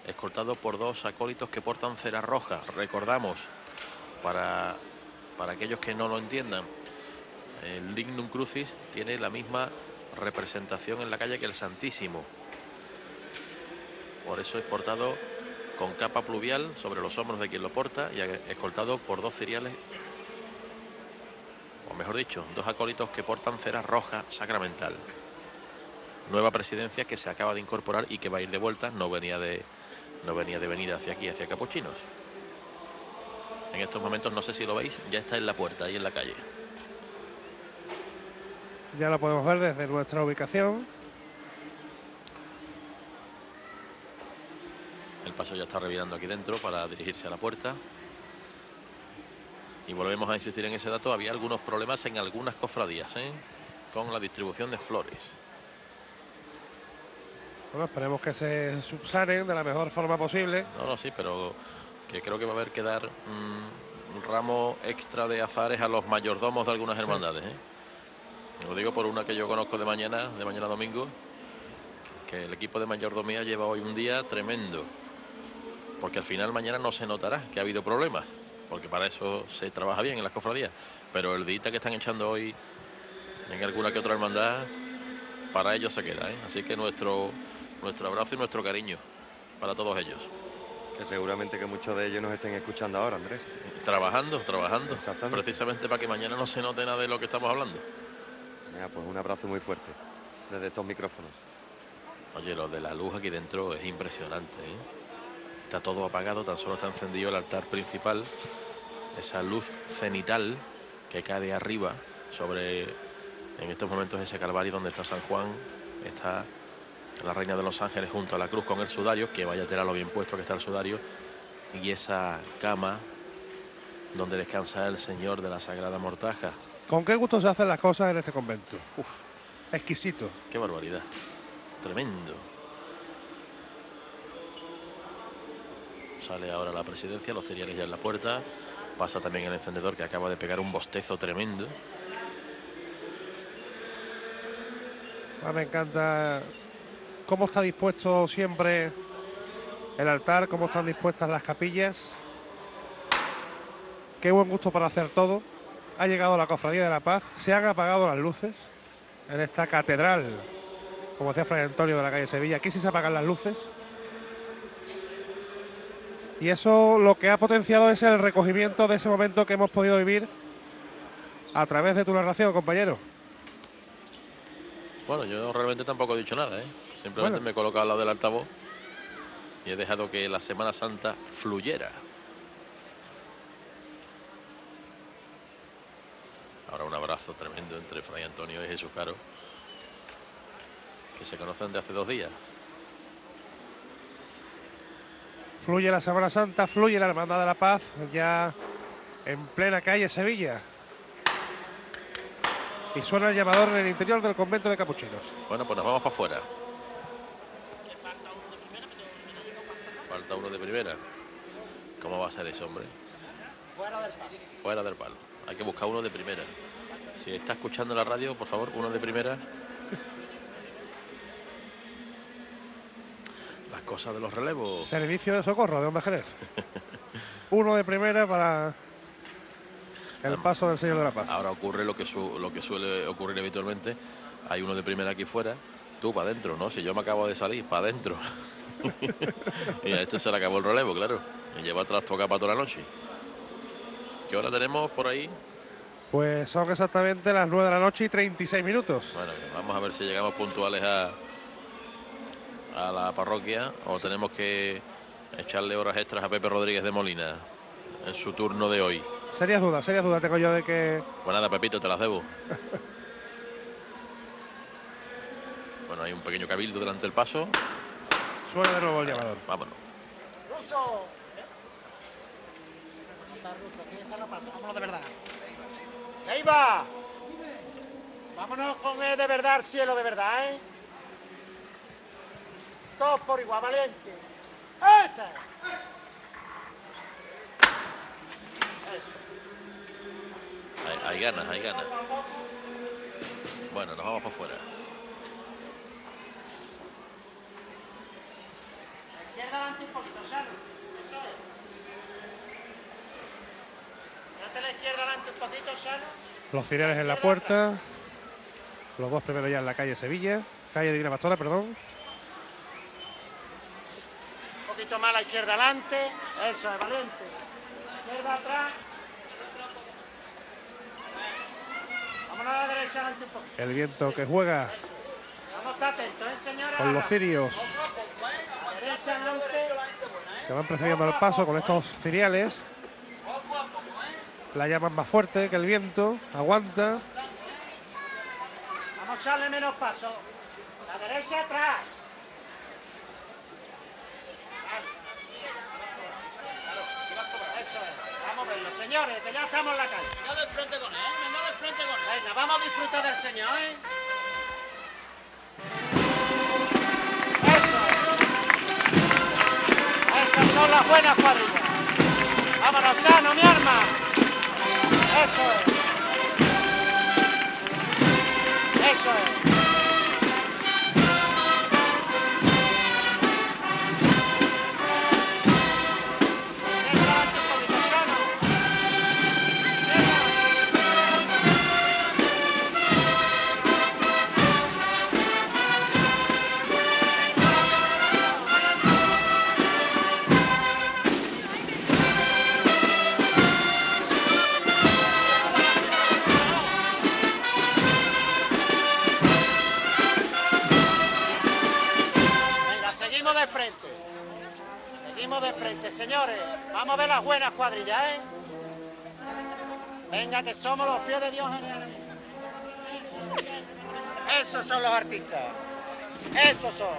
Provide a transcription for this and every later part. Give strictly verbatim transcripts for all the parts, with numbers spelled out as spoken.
escoltado por dos acólitos que portan cera roja. Recordamos, para, para aquellos que no lo entiendan, el Lignum Crucis tiene la misma representación en la calle que el Santísimo. Por eso es portado con capa pluvial sobre los hombros de quien lo porta y escoltado por dos ciriales, o mejor dicho, dos acólitos que portan cera roja sacramental. Nueva presidencia que se acaba de incorporar y que va a ir de vuelta, no venía de, no venía de venida hacia aquí, hacia Capuchinos. En estos momentos, no sé si lo veis, ya está en la puerta, ahí en la calle. Ya lo podemos ver desde nuestra ubicación. El paso ya está revirando aquí dentro para dirigirse a la puerta. Y volvemos a insistir en ese dato. Había algunos problemas en algunas cofradías, ¿eh? con la distribución de flores. Bueno, esperemos que se subsanen de la mejor forma posible. No, no, sí, pero que creo que va a haber que dar mmm, un ramo extra de azares a los mayordomos de algunas hermandades, ¿eh? Lo digo por una que yo conozco de mañana, de mañana domingo, que el equipo de mayordomía lleva hoy un día tremendo. Porque al final mañana no se notará que ha habido problemas, porque para eso se trabaja bien en las cofradías. Pero el día que están echando hoy en alguna que otra hermandad, para ellos se queda, ¿eh? Así que nuestro, nuestro abrazo y nuestro cariño para todos ellos. Que seguramente que muchos de ellos nos estén escuchando ahora, Andrés. Sí, trabajando, trabajando. Exactamente. Precisamente para que mañana no se note nada de lo que estamos hablando. Mira, pues un abrazo muy fuerte desde estos micrófonos. Oye, lo de la luz aquí dentro es impresionante, ¿eh? Está todo apagado, tan solo está encendido el altar principal. Esa luz cenital que cae de arriba sobre, en estos momentos, ese calvario donde está San Juan, está la Reina de los Ángeles junto a la cruz con el sudario, que vaya a tener lo bien puesto que está el sudario, y esa cama donde descansa el Señor de la Sagrada Mortaja. ¿Con qué gusto se hacen las cosas en este convento? Uf, exquisito. Qué barbaridad. Tremendo. Sale ahora la presidencia, los ciriales ya en la puerta. Pasa también el encendedor, que acaba de pegar un bostezo tremendo. Ah, me encanta cómo está dispuesto siempre el altar, cómo están dispuestas las capillas. Qué buen gusto para hacer todo. Ha llegado la Cofradía de la Paz, se han apagado las luces en esta catedral, como decía Fray Antonio, de la calle Sevilla. Aquí sí se apagan las luces. Y eso lo que ha potenciado es el recogimiento de ese momento que hemos podido vivir a través de tu narración, compañero. Bueno, yo realmente tampoco he dicho nada, ¿eh? Simplemente Bueno. me he colocado al lado del altavoz y he dejado que la Semana Santa fluyera. Ahora un abrazo tremendo entre Fray Antonio y Jesús Caro, que se conocen de hace dos días. Fluye la Semana Santa, fluye la Hermandad de la Paz, ya en plena calle Sevilla. Y suena el llamador en el interior del convento de Capuchinos. Bueno, pues nos vamos para afuera. Falta uno de primera. ¿Cómo va a ser ese hombre? Fuera del palo. Fuera del palo. Hay que buscar uno de primera. Si está escuchando la radio, por favor, uno de primera. Las cosas de los relevos. Servicio de socorro de Onda Jerez. Uno de primera para el paso del Señor de la Paz. Ahora ocurre lo que, su, lo que suele ocurrir habitualmente. Hay uno de primera aquí fuera. Tú para adentro, ¿no? Si yo me acabo de salir, para adentro. Y a este se le acabó el relevo, claro. Me lleva atrás toca para toda la noche. ¿Qué hora tenemos por ahí? Pues son exactamente las nueve de la noche y treinta y seis minutos. Bueno, vamos a ver si llegamos puntuales a, a la parroquia o sí. Tenemos que echarle horas extras a Pepe Rodríguez de Molina en su turno de hoy. Serias dudas, serias dudas tengo yo de que... Pues nada, Pepito, te las debo. Bueno, hay un pequeño cabildo delante del paso. Suena de nuevo el llamador. Vámonos. ¡Ruso! Aquí está la pata, vámonos de verdad. ¡Y ahí va! Vámonos con el de verdad, el cielo de verdad, ¿eh? Todos por igual, valiente. ¡Este! Eso. Hay, hay ganas, hay ganas. Bueno, nos vamos para afuera. Izquierda adelante. adelante un poquito, Sano. Eso es. Tírate a la izquierda adelante un poquito, Sano. Los cireles en la puerta. Los dos primeros ya en la calle Sevilla. Calle Divina Pastora, perdón. Un poquito más a la izquierda adelante. Eso es, valiente. Izquierda atrás. Vámonos a la derecha adelante un poquito. El viento que juega Vamos a estar atentos, ¿eh, señora? con los cirios A la derecha adelante. que van precediendo el paso con estos ciriales. La llaman más fuerte que el viento. Aguanta. Vamos a echarle menos paso. La derecha atrás. Eso es. Vamos a verlo, señores, que ya estamos en la calle. Venga del frente con él, venga del frente con él. Venga, vamos a disfrutar del señor, ¿eh? Eso es. Esas son las buenas cuadrillas. Vámonos, Sano, mi arma. Eso es. Eso es. Déjate un poquito, Sano. Venga, seguimos de frente. Seguimos de frente, señores. Vamos a ver las buenas cuadrillas, ¿eh? Venga, que somos los pies de Dios geniales. Esos son los artistas. Esos son.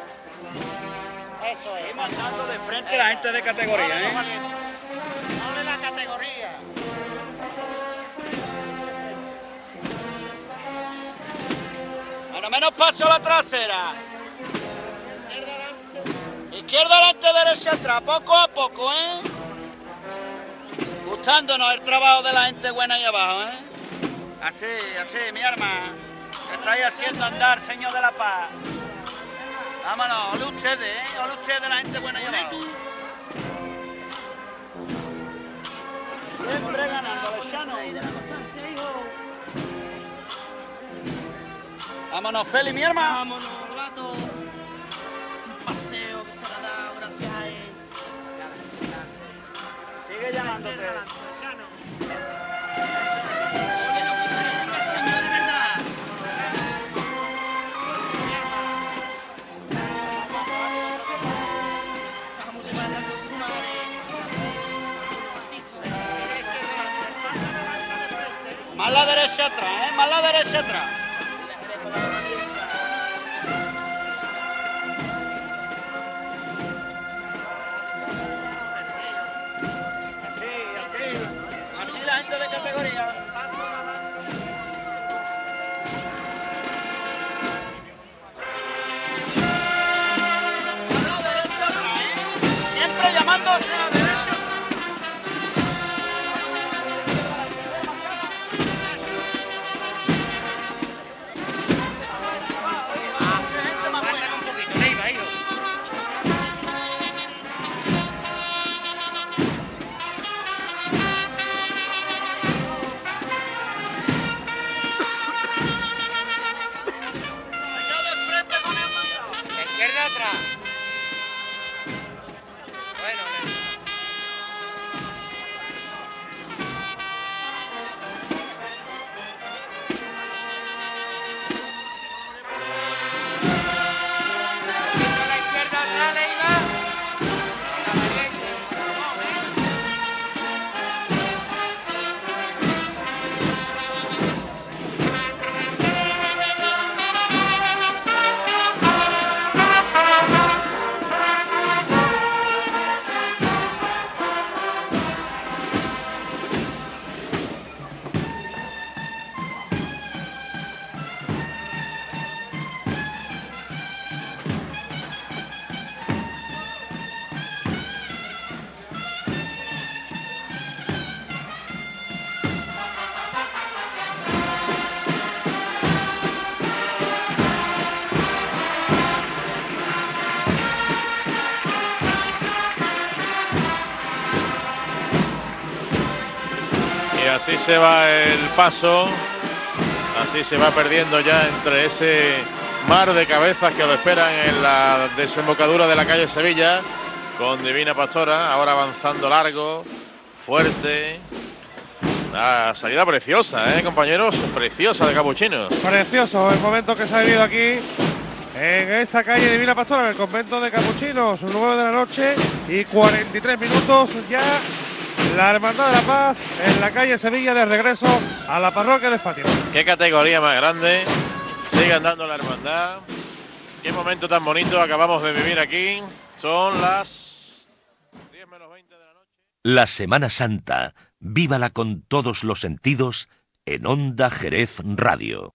Eso es. Seguimos andando de frente la gente de categoría, ¿eh? Ole la categoría. Bueno, menos paso a la trasera. Izquierda adelante. Izquierda adelante, derecha atrás, poco a poco, ¿eh? Gustándonos el trabajo de la gente buena ahí abajo, ¿eh? Así, así, mi arma. Que estáis haciendo andar, señor de la paz. Vámonos, ole ustedes, ¿eh? Ole ustedes, la gente buena ahí abajo. Siempre ganando, Lechano. Vámonos, Feli, mi hermano. Vámonos, gato. Un paseo que se le ha dado gracias a él. Sigue llamándote. Oye, no quiero el señor de verdad. Vamos a llevarla con su madre. Más la derecha atrás, ¿eh? Más la derecha atrás. Así, así. Así la gente de categoría. Más la derecha atrás, ¿eh? Siempre llamándose a la derecha. Aguántame un poquito, Leiva, ido. La izquierda atrás. Bueno, Leiva. así se va el paso, así se va perdiendo ya entre ese mar de cabezas que lo esperan en la desembocadura de la calle Sevilla, con Divina Pastora, ahora avanzando largo, fuerte. Una salida preciosa, ¿eh, compañeros? Preciosa de Capuchinos. Precioso el momento que se ha vivido aquí en esta calle Divina Pastora, en el convento de Capuchinos, nueve de la noche y cuarenta y tres minutos ya. La Hermandad de la Paz en la calle Sevilla de regreso a la parroquia de Fátima. Qué categoría más grande. Sigue andando la hermandad. Qué momento tan bonito acabamos de vivir aquí. Son las diez menos veinte de la noche. La Semana Santa, vívala con todos los sentidos en Onda Jerez Radio.